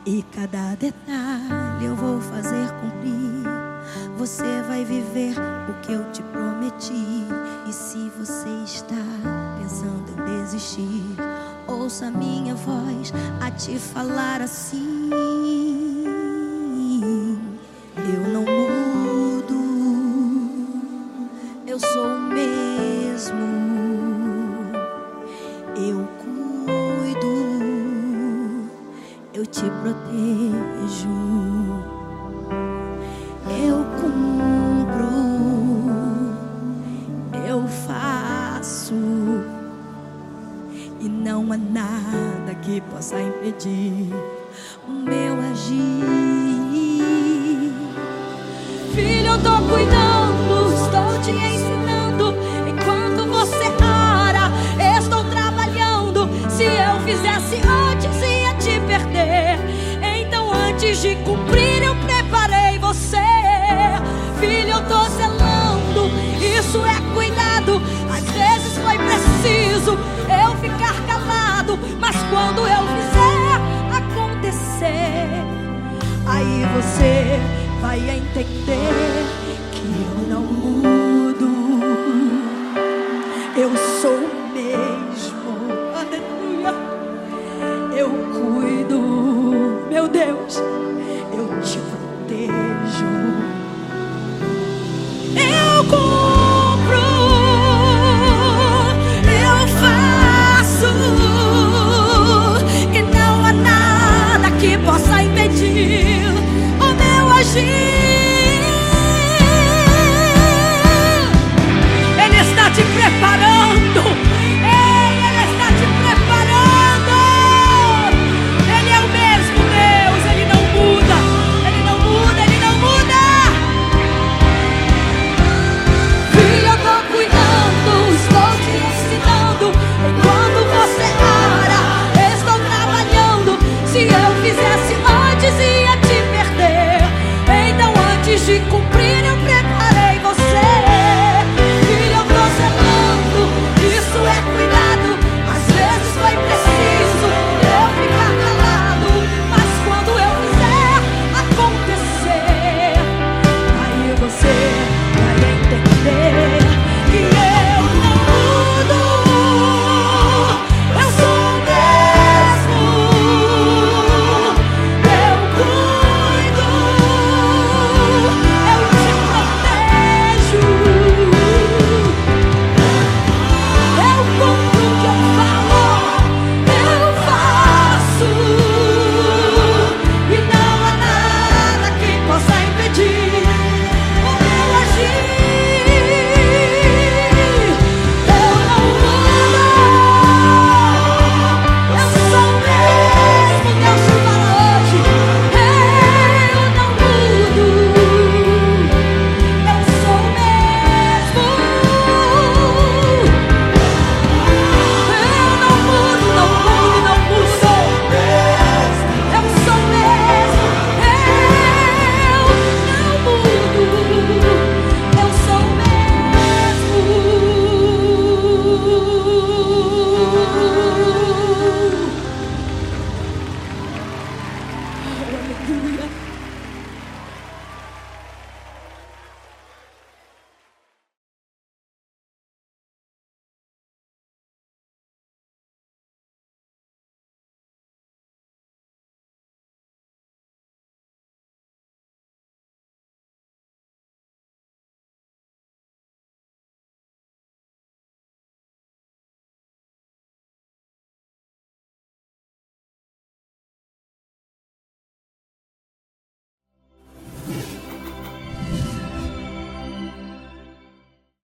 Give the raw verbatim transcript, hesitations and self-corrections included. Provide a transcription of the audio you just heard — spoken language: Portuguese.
E cada detalhe eu vou fazer cumprir. Você vai viver o que eu te prometi. E se você está pensando em desistir, ouça a minha voz a te falar assim: eu não mudo, eu sou o mesmo. Eu cuido, eu te protejo, eu cumpro, eu faço, e não há nada que possa impedir o meu agir. Filho, eu tô cuidando, estou te ensinando. Enquanto você ora, estou trabalhando. Se eu fizesse antes, ia te perder. Então antes de cumprir, eu preparei você. Filho, eu tô zelando, isso é cuidado. Às vezes foi preciso eu ficar calado, mas quando eu fizer acontecer, aí você vai entender que eu não mudo. Eu sou o mesmo. Aleluia. Eu cuido, meu Deus.